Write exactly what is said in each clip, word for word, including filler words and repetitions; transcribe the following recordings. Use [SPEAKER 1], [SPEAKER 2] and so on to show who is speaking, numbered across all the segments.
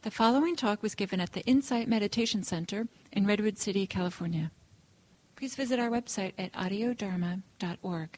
[SPEAKER 1] The following talk was given at the Insight Meditation Center in Redwood City, California. Please visit our website at audio dharma dot org.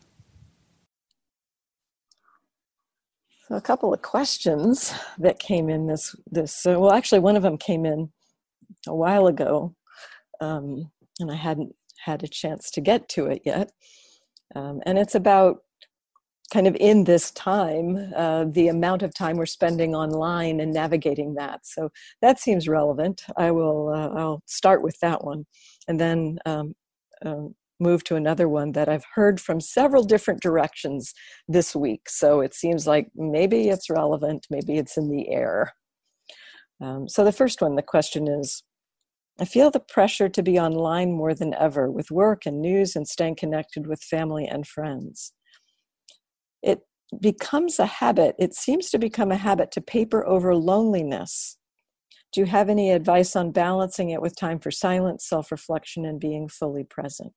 [SPEAKER 2] So a couple of questions that came in this, this so, well, actually one of them came in a while ago, um, and I hadn't had a chance to get to it yet. Um, and it's about kind of in this time, uh, the amount of time we're spending online and navigating that. So that seems relevant. I will, uh, I'll start with that one and then um, uh, move to another one that I've heard from several different directions this week. So it seems like maybe it's relevant, maybe it's in the air. Um, so the first one, the question is, I feel the pressure to be online more than ever with work and news and staying connected with family and friends. It becomes a habit. It seems to become a habit to paper over loneliness. Do you have any advice on balancing it with time for silence, self-reflection, and being fully present?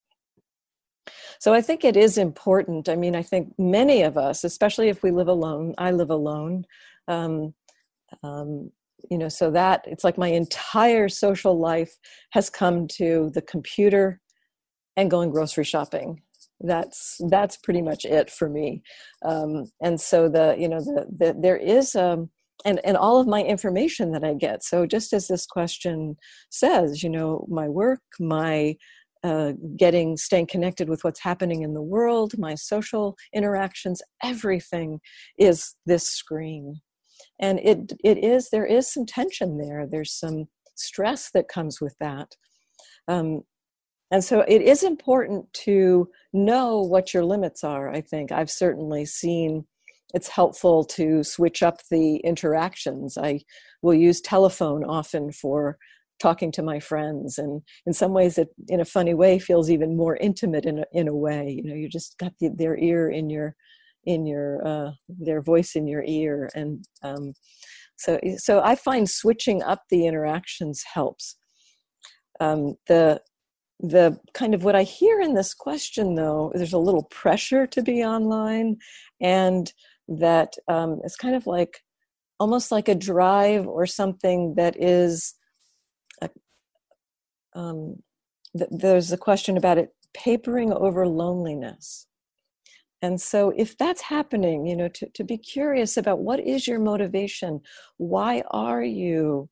[SPEAKER 2] So I think it is important. I mean, I think many of us, especially if we live alone, I live alone, um, um, you know, so that it's like my entire social life has come to the computer and going grocery shopping. That's that's pretty much it for me. Um, and so the you know the, the there is um and and all of my information that I get. So just as this question says, you know, my work, my uh, getting staying connected with what's happening in the world, my social interactions, everything is this screen. And it it is there is some tension there. There's some stress that comes with that. Um, And so it is important to know what your limits are, I think. I've certainly seen it's helpful to switch up the interactions. I will use telephone often for talking to my friends. And in some ways, it, in a funny way, feels even more intimate in a, in a way. You know, you just got the, their ear in your, in your, uh, their voice in your ear. And um, so, so I find switching up the interactions helps. Um, the The kind of what I hear in this question, though, there's a little pressure to be online, and that um, it's kind of like almost like a drive or something that is. A, um, th- there's a question about it papering over loneliness, and so if that's happening, you know, to to be curious about what is your motivation, why are you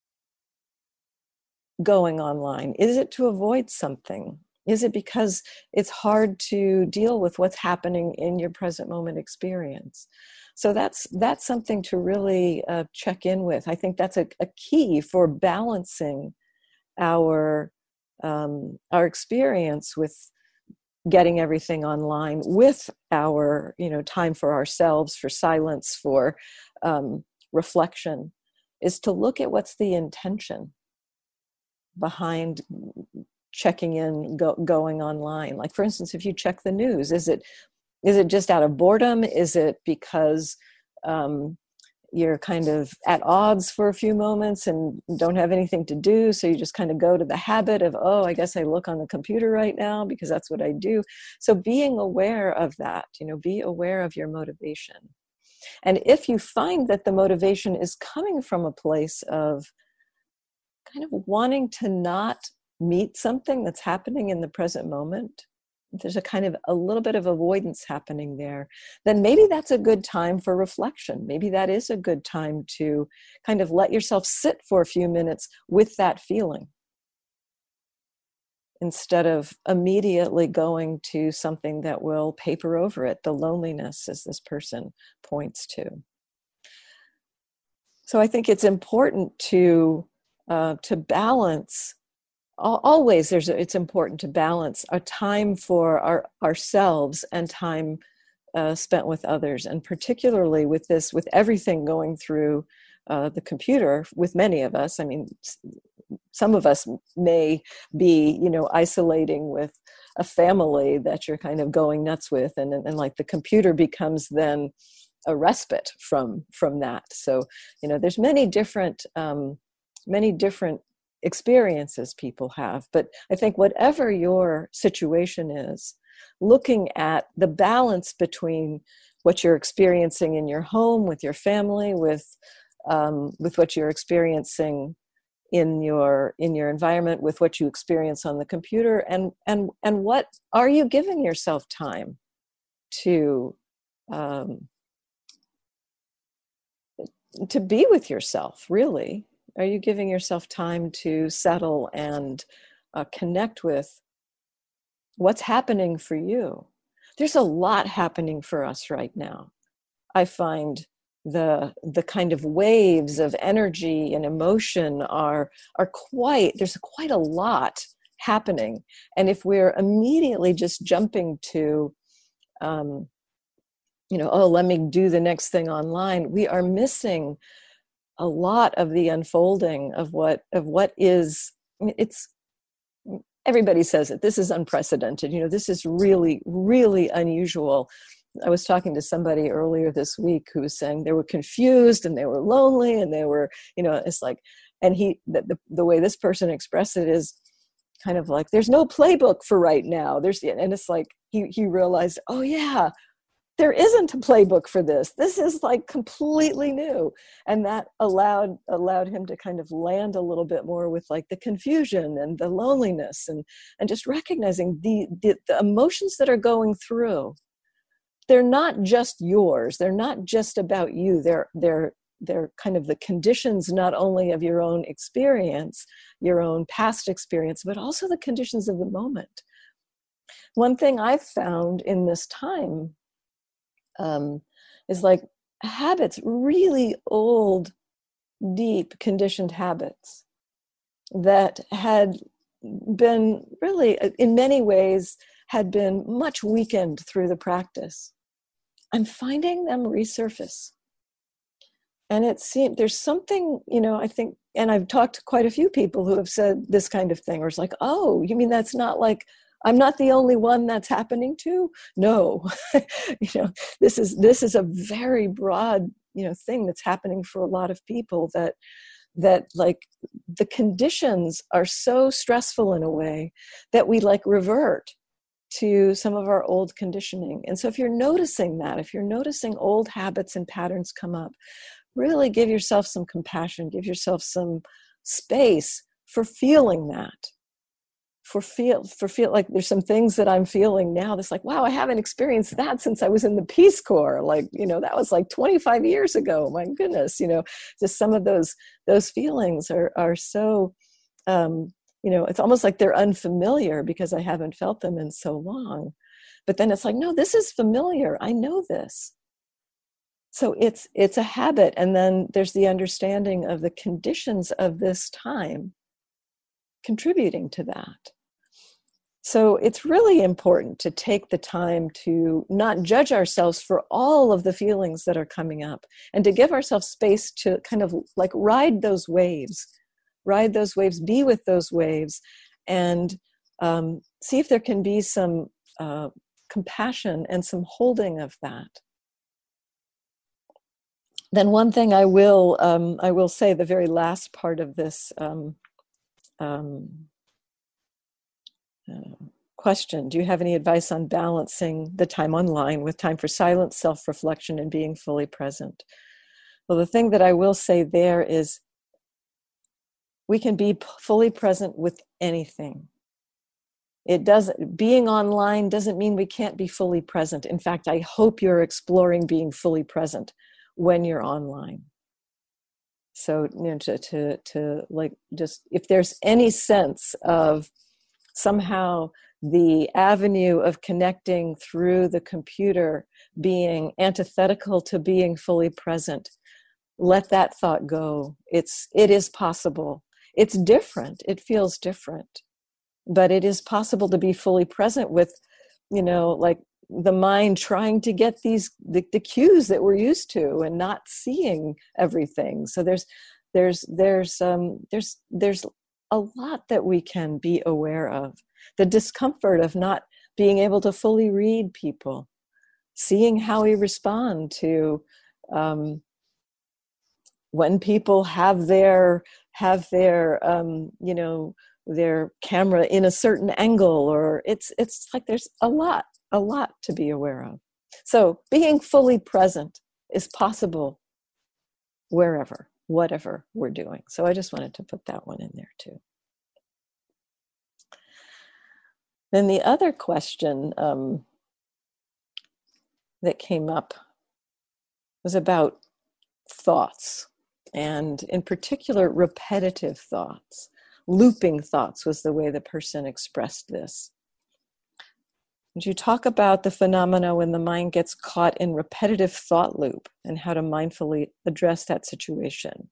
[SPEAKER 2] going online? Is it to avoid something? Is it because it's hard to deal with what's happening in your present moment experience? So that's that's something to really uh, check in with. I think that's a, a key for balancing our um, our experience with getting everything online with our, you know, time for ourselves, for silence, for um, reflection, is to look at what's the intention behind checking in, go, going online. Like, for instance, if you check the news, is it is it just out of boredom? Is it because um, you're kind of at odds for a few moments and don't have anything to do, so you just kind of go to the habit of, oh, I guess I look on the computer right now because that's what I do. So being aware of that, you know, be aware of your motivation. And if you find that the motivation is coming from a place of kind of wanting to not meet something that's happening in the present moment, if there's a kind of a little bit of avoidance happening there, then maybe that's a good time for reflection. Maybe that is a good time to kind of let yourself sit for a few minutes with that feeling, instead of immediately going to something that will paper over it, the loneliness, as this person points to. So I think it's important to Uh, to balance, always there's a, it's important to balance our time for our ourselves and time uh, spent with others, and particularly with this, with everything going through uh, the computer with many of us. I mean, some of us may be, you know, isolating with a family that you're kind of going nuts with, and and, and like the computer becomes then a respite from from that. So, you know, there's many different um, many different experiences people have. But I think whatever your situation is, looking at the balance between what you're experiencing in your home, with your family, with um, with what you're experiencing in your in your environment, with what you experience on the computer, and and and what are you giving yourself time to um, to be with yourself, really? Are you giving yourself time to settle and uh, connect with what's happening for you? There's a lot happening for us right now. I find the the kind of waves of energy and emotion are are quite, there's quite a lot happening. And if we're immediately just jumping to, um, you know, oh, let me do the next thing online, we are missing a lot of the unfolding of what of what is. It's, everybody says it, this is unprecedented. You know, this is really, really unusual. I was talking to somebody earlier this week who was saying they were confused and they were lonely and they were, you know, it's like, and he, the, the, the way this person expressed it is kind of like, there's no playbook for right now. There's, and it's like, he, he realized, oh yeah, there isn't a playbook for this. This is like completely new. And that allowed, allowed him to kind of land a little bit more with like the confusion and the loneliness and, and just recognizing the, the, the emotions that are going through. They're not just yours. They're not just about you. They're, they're, they're kind of the conditions, not only of your own experience, your own past experience, but also the conditions of the moment. One thing I've found in this time um, is like habits, really old, deep, conditioned habits that had been really, in many ways, had been much weakened through the practice. I'm finding them resurface. And it seems there's something, you know, I think, and I've talked to quite a few people who have said this kind of thing, where it's like, oh, you mean that's not like, I'm not the only one that's happening to? No, you know, this is, this is a very broad, you know, thing that's happening for a lot of people, that, that like the conditions are so stressful in a way that we like revert to some of our old conditioning. And so if you're noticing that, if you're noticing old habits and patterns come up, really give yourself some compassion, give yourself some space for feeling that, for feel, for feel like there's some things that I'm feeling now that's like, wow, I haven't experienced that since I was in the Peace Corps. Like, you know, that was like twenty-five years ago. My goodness, you know, just some of those, those feelings are, are so, um, you know, it's almost like they're unfamiliar because I haven't felt them in so long. But then it's like, no, this is familiar. I know this. So it's it's a habit. And then there's the understanding of the conditions of this time contributing to that. So it's really important to take the time to not judge ourselves for all of the feelings that are coming up, and to give ourselves space to kind of like ride those waves. Ride those waves, be with those waves, and um, see if there can be some uh, compassion and some holding of that. Then one thing I will um, I will say, the very last part of this um, um, uh, question: do you have any advice on balancing the time online with time for silence, self-reflection, and being fully present? Well, the thing that I will say there is, we can be fully present with anything. It doesn't, being online doesn't mean we can't be fully present. In fact, I hope you're exploring being fully present when you're online. So, you know, to, to, to like, just, if there's any sense of somehow the avenue of connecting through the computer being antithetical to being fully present, let that thought go. It's, it is possible. It's different. It feels different, but it is possible to be fully present with, you know, like the mind trying to get these, the, the cues that we're used to and not seeing everything. So there's, there's, there's, um, there's, there's a lot that we can be aware of. The discomfort of not being able to fully read people, seeing how we respond to, um, when people have their, have their, um, you know, their camera in a certain angle, or it's, it's like there's a lot, a lot to be aware of. So being fully present is possible wherever. whatever we're doing. So I just wanted to put that one in there too. Then the other question um, that came up was about thoughts, and in particular, repetitive thoughts. Looping thoughts was the way the person expressed this. Would you talk about the phenomena when the mind gets caught in repetitive thought loop and how to mindfully address that situation?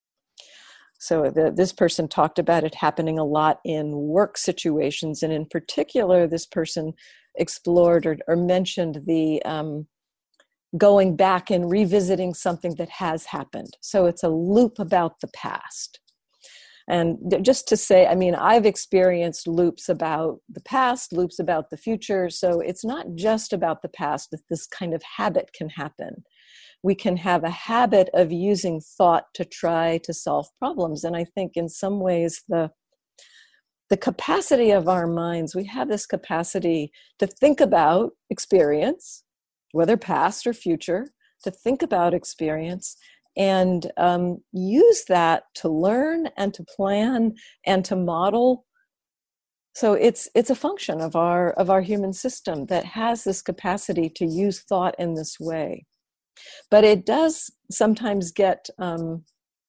[SPEAKER 2] So the, this person talked about it happening a lot in work situations, and in particular, this person explored or, or mentioned the um, going back and revisiting something that has happened. So it's a loop about the past. And just to say, I mean, I've experienced loops about the past, loops about the future. So it's not just about the past that this kind of habit can happen. We can have a habit of using thought to try to solve problems. And I think in some ways, the, the capacity of our minds, we have this capacity to think about experience, whether past or future, to think about experience and um, use that to learn and to plan and to model. So it's it's a function of our of our human system that has this capacity to use thought in this way. But it does sometimes get um,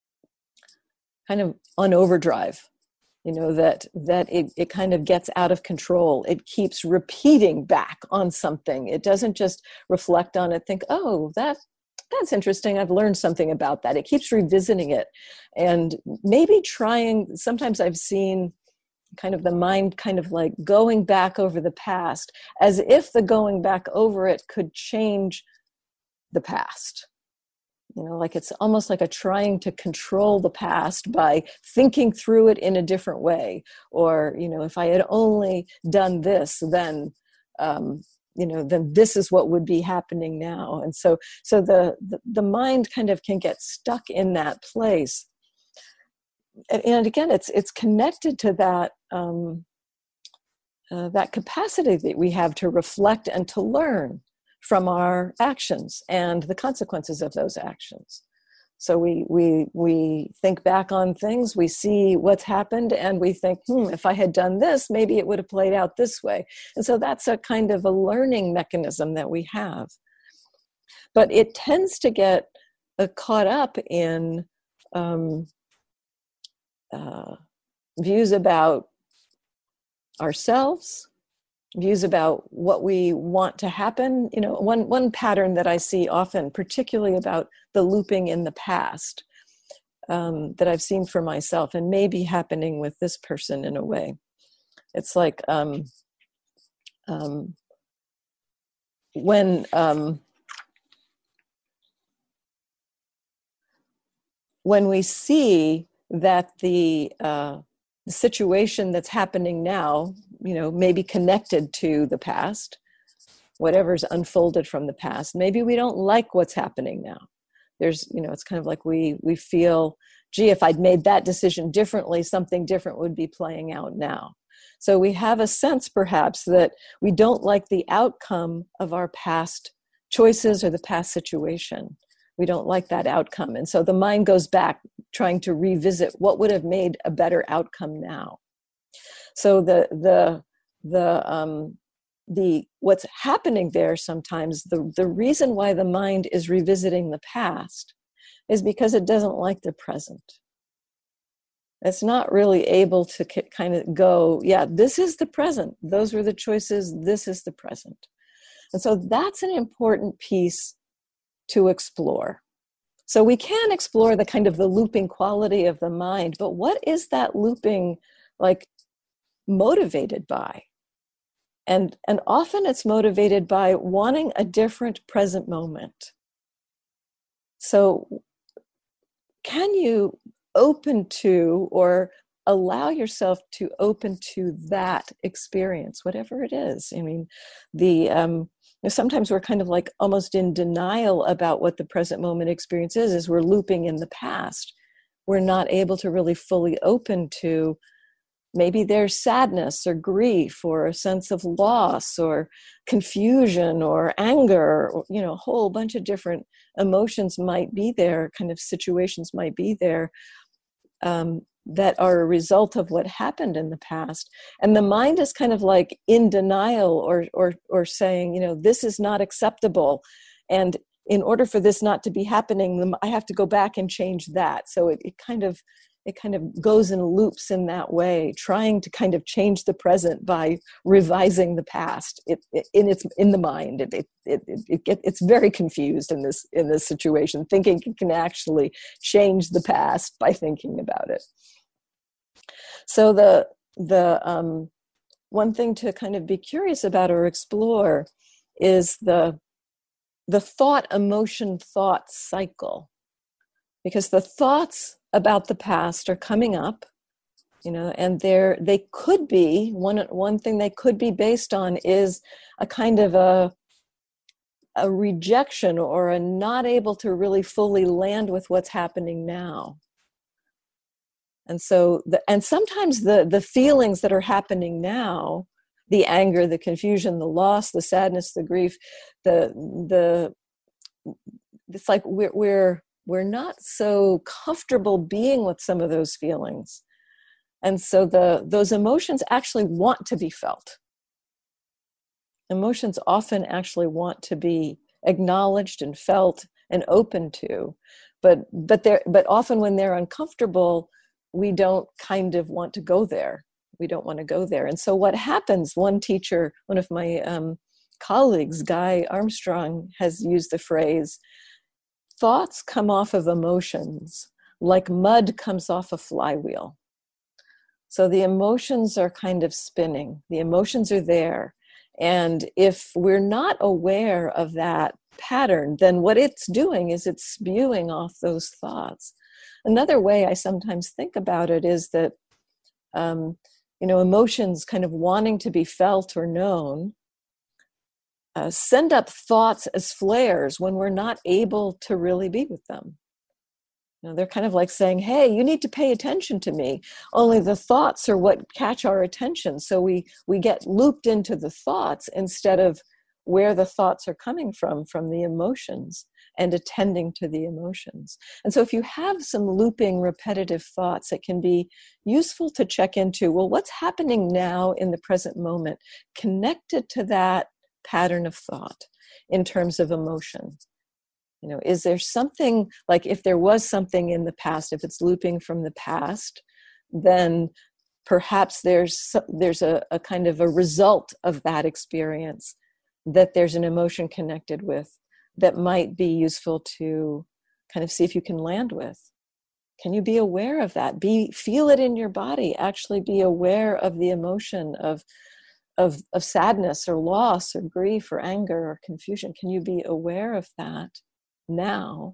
[SPEAKER 2] kind of on overdrive, you know, that that it, it kind of gets out of control. It keeps repeating back on something. It doesn't just reflect on it, think, oh, that that's interesting. I've learned something about that. It keeps revisiting it. And maybe trying, sometimes I've seen kind of the mind kind of like going back over the past as if the going back over it could change the past. You know, like it's almost like a trying to control the past by thinking through it in a different way. Or, you know, if I had only done this, then, um, you know, then this is what would be happening now. And so, so the, the, the mind kind of can get stuck in that place. And, and again, it's, it's connected to that, um, uh, that capacity that we have to reflect and to learn from our actions and the consequences of those actions. So we we we think back on things, we see what's happened, and we think, hmm, if I had done this, maybe it would have played out this way. And so that's a kind of a learning mechanism that we have. But it tends to get uh, caught up in um, uh, views about ourselves, views about what we want to happen. You know, one, one pattern that I see often, particularly about the looping in the past, um, that I've seen for myself and may be happening with this person in a way. It's like um, um, when um, when we see that the uh, the situation that's happening now, you know, may be connected to the past, whatever's unfolded from the past. Maybe we don't like what's happening now. There's, you know, it's kind of like we we feel, gee, if I'd made that decision differently, something different would be playing out now. So we have a sense perhaps that we don't like the outcome of our past choices or the past situation. We don't like that outcome. And so the mind goes back trying to revisit what would have made a better outcome now. So the the the um, the what's happening there sometimes, the, the reason why the mind is revisiting the past is because it doesn't like the present. It's not really able to k- kind of go, yeah, this is the present. Those were the choices. This is the present. And so that's an important piece to explore. So we can explore the kind of the looping quality of the mind, but what is that looping like motivated by? And, and often it's motivated by wanting a different present moment. So can you open to or allow yourself to open to that experience, whatever it is? I mean, the um, sometimes we're kind of like almost in denial about what the present moment experience is, as we're looping in the past. We're not able to really fully open to maybe there's sadness or grief or a sense of loss or confusion or anger, or, you know, a whole bunch of different emotions might be there, kind of situations might be there um, that are a result of what happened in the past. And the mind is kind of like in denial or, or, or saying, you know, this is not acceptable. And in order for this not to be happening, I have to go back and change that. So it, it kind of it kind of goes in loops in that way, trying to kind of change the present by revising the past. It, it in its in the mind, it it it, it get, it's very confused in this in this situation, thinking it can actually change the past by thinking about it. So the the um, one thing to kind of be curious about or explore is the the thought, emotion, thought cycle, because the thoughts about the past are coming up, you know, and they're, they could be, one, one thing they could be based on is a kind of a, a rejection or a not able to really fully land with what's happening now. And so, the, and sometimes the, the feelings that are happening now, the anger, the confusion, the loss, the sadness, the grief, the, the, it's like we're, we're, we're not so comfortable being with some of those feelings. And so the those emotions actually want to be felt. Emotions often actually want to be acknowledged and felt and open to. But but they're but often when they're uncomfortable, we don't kind of want to go there. We don't want to go there. And so what happens, one teacher, one of my um, colleagues, Guy Armstrong, has used the phrase, thoughts come off of emotions like mud comes off a flywheel. So the emotions are kind of spinning. The emotions are there. And if we're not aware of that pattern, then what it's doing is it's spewing off those thoughts. Another way I sometimes think about it is that, um, you know, emotions kind of wanting to be felt or known Uh, send up thoughts as flares when we're not able to really be with them. You know, they're kind of like saying, hey, you need to pay attention to me. Only the thoughts are what catch our attention. So we, we get looped into the thoughts instead of where the thoughts are coming from, from the emotions, and attending to the emotions. And so if you have some looping, repetitive thoughts, it can be useful to check into, well, what's happening now in the present moment connected to that pattern of thought in terms of emotion? You know, is there something, like if there was something in the past, if it's looping from the past, then perhaps there's there's a, a kind of a result of that experience that there's an emotion connected with that might be useful to kind of see if you can land with. Can you be aware of that? Be feel it in your body. Actually be aware of the emotion of Of, of sadness or loss or grief or anger or confusion. Can you be aware of that now?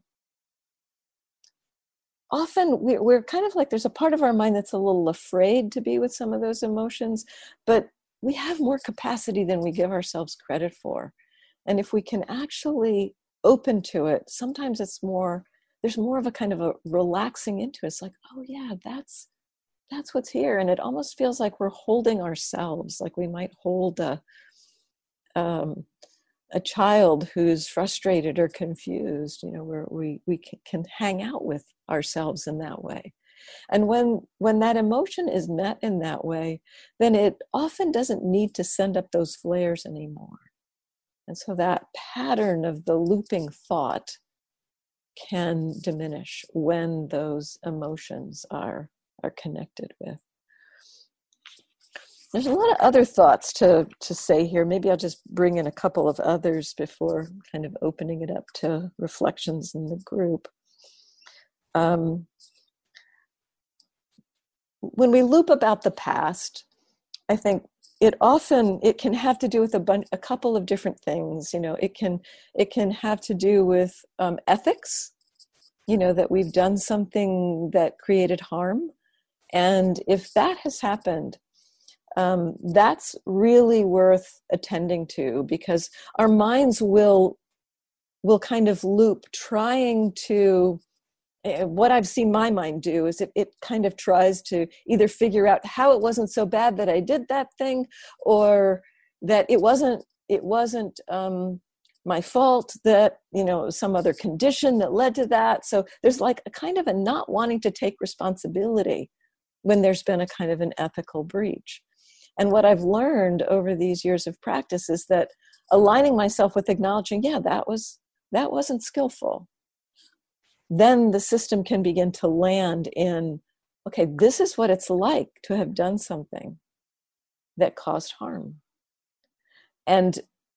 [SPEAKER 2] Often we're, we're kind of like, there's a part of our mind that's a little afraid to be with some of those emotions, but we have more capacity than we give ourselves credit for. And if we can actually open to it, sometimes it's more, there's more of a kind of a relaxing into it. It's like, oh yeah, that's, that's what's here. And it almost feels like we're holding ourselves, like we might hold a, um, a child who's frustrated or confused, you know, where we, we can hang out with ourselves in that way. And when, when that emotion is met in that way, then it often doesn't need to send up those flares anymore. And so that pattern of the looping thought can diminish when those emotions are are connected with. There's a lot of other thoughts to, to say here. Maybe I'll just bring in a couple of others before kind of opening it up to reflections in the group. Um, when we loop about the past, I think it often, it can have to do with a bunch, a couple of different things. You know, it can, it can have to do with um, ethics, you know, that we've done something that created harm. And if that has happened, um, that's really worth attending to, because our minds will will kind of loop trying to what I've seen my mind do is it, it kind of tries to either figure out how it wasn't so bad that I did that thing, or that it wasn't, it wasn't um, my fault, that, you know, some other condition that led to that. So there's like a kind of a not wanting to take responsibility when there's been a kind of an ethical breach. And what I've learned over these years of practice is that aligning myself with acknowledging, yeah, that was, that wasn't skillful. Then the system can begin to land in, okay, this is what it's like to have done something that caused harm. And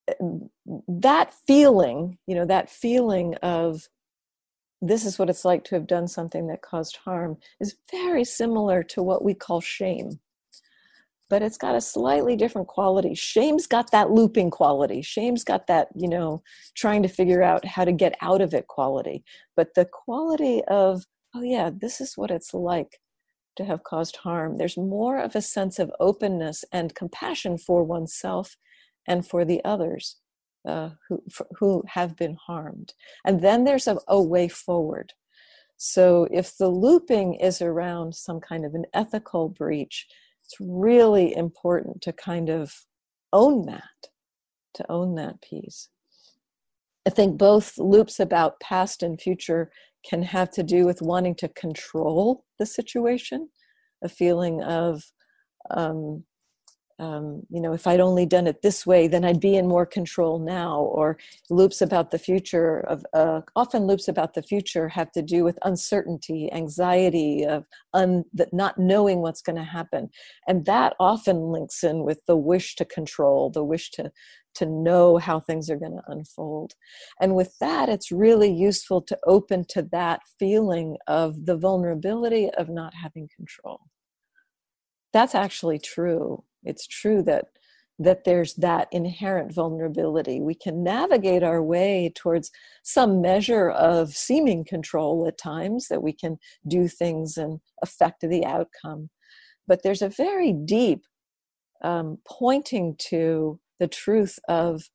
[SPEAKER 2] that feeling, you know, that feeling of this is what it's like to have done something that caused harm is very similar to what we call shame. But it's got a slightly different quality. Shame's got that looping quality. Shame's got that, you know, trying to figure out how to get out of it quality. But the quality of, oh yeah, this is what it's like to have caused harm. There's more of a sense of openness and compassion for oneself and for the others uh, who, for, who have been harmed. And then there's a, a way forward. So if the looping is around some kind of an ethical breach, it's really important to kind of own that, to own that piece. I think both loops about past and future can have to do with wanting to control the situation, a feeling of, um, um, you know, if I'd only done it this way, then I'd be in more control now. Or loops about the future, of uh, often loops about the future have to do with uncertainty, anxiety of un, that not knowing what's going to happen. And that often links in with the wish to control, the wish to, to know how things are going to unfold. And with that, it's really useful to open to that feeling of the vulnerability of not having control. That's actually true. It's true that, that there's that inherent vulnerability. We can navigate our way towards some measure of seeming control at times, that we can do things and affect the outcome. But there's a very deep um, pointing to the truth of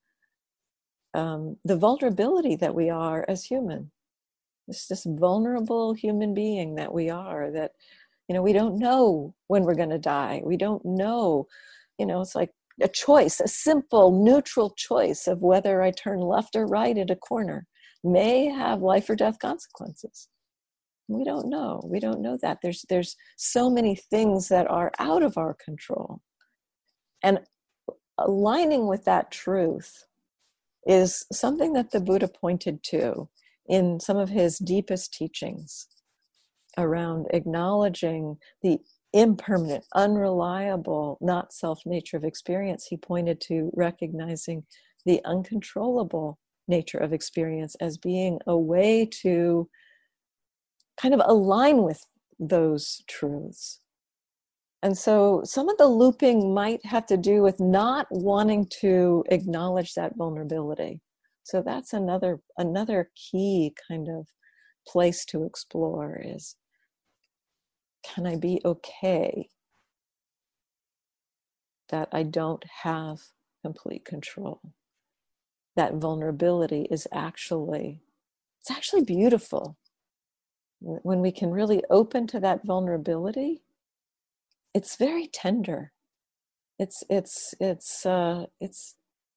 [SPEAKER 2] um, the vulnerability that we are as human. It's this vulnerable human being that we are, that, you know, we don't know when we're going to die. We don't know, you know, it's like a choice, a simple, neutral choice of whether I turn left or right at a corner may have life or death consequences. We don't know. We don't know that. There's, there's so many things that are out of our control. And aligning with that truth is something that the Buddha pointed to in some of his deepest teachings around acknowledging the impermanent, unreliable, not self nature of experience. He pointed to recognizing the uncontrollable nature of experience as being a way to kind of align with those truths. And so some of the looping might have to do with not wanting to acknowledge that vulnerability. So that's another another key kind of place to explore is, can I be okay that I don't have complete control? That vulnerability is actually, it's actually beautiful. When we can really open to that vulnerability, it's very tender. It's, it's, it's, uh, it's,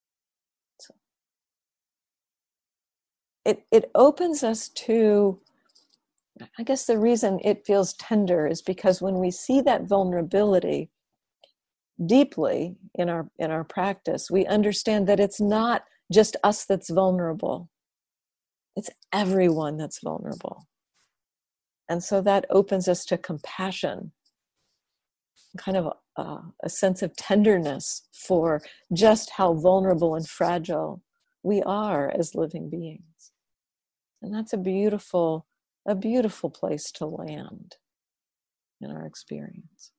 [SPEAKER 2] it, it opens us to, I guess the reason it feels tender is because when we see that vulnerability deeply in our in our practice, we understand that it's not just us that's vulnerable. It's everyone that's vulnerable. And so that opens us to compassion, kind of a, a sense of tenderness for just how vulnerable and fragile we are as living beings. And that's a beautiful a beautiful place to land in our experience.